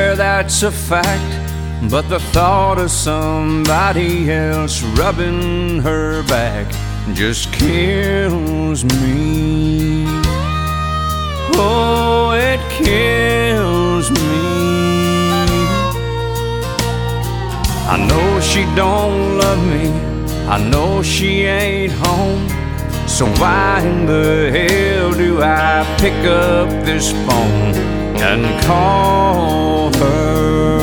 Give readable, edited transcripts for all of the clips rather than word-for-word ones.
swear that's a fact, but the thought of somebody else rubbing her back just kills me. Oh, it kills me. I know she don't love me, I know she ain't home, so why in the hell do I pick up this phone and call her?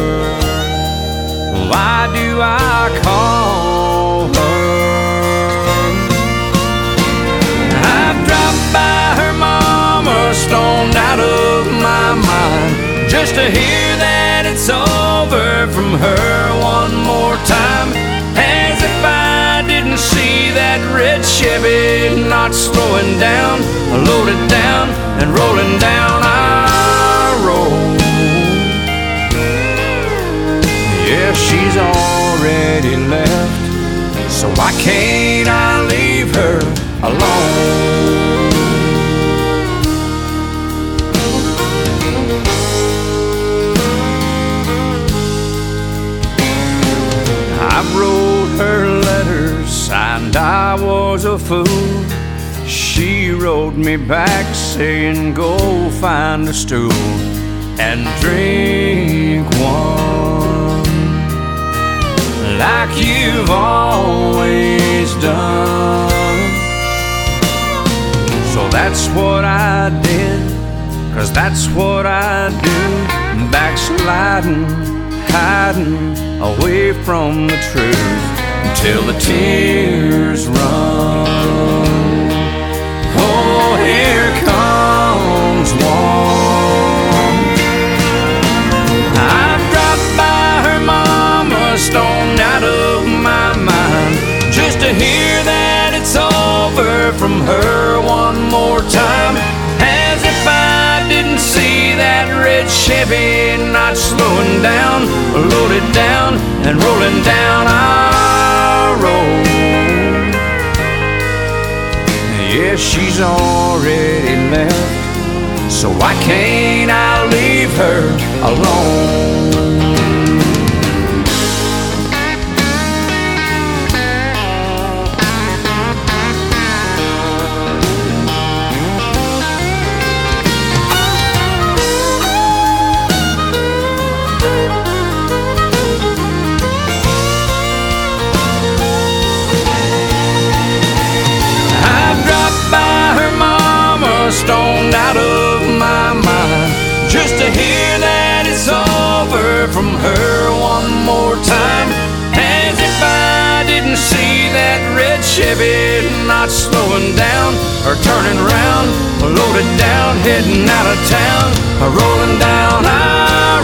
Why do I call her? I've dropped by her mama, stoned out of my mind, just to hear that it's over from her one more time, as if I didn't see that red Chevy not slowing down, loaded down and rolling down our road. Yeah, she's already left, so why can't I leave her alone? I wrote her letters and I was a fool. She wrote me back saying go find a stool and drink one, like you've always done. So that's what I did, 'cause that's what I do, backsliding, hiding away from the truth until the tears run. Oh, here comes one. I've dropped by her mama, stoned out of my mind, just to hear that it's over from her one more time, as if I didn't see that red Chevy not slowing down, loaded down and rolling down our road. Yeah, she's already left, so why can't I leave her alone? Stoned out of my mind, just to hear that it's over from her one more time, as if I didn't see that red Chevy not slowing down or turning around, loaded down, heading out of town, rolling down our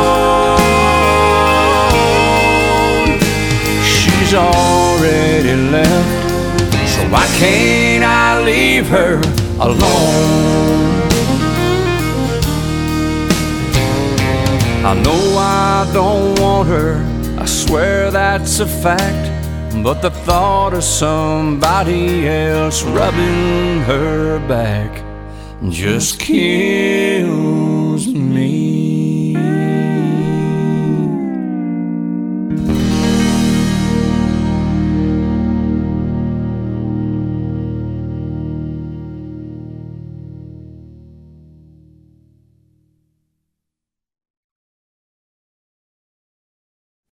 road. She's already left, so why can't I leave her alone? I know I don't want her, I swear that's a fact, but the thought of somebody else rubbing her back just kills me.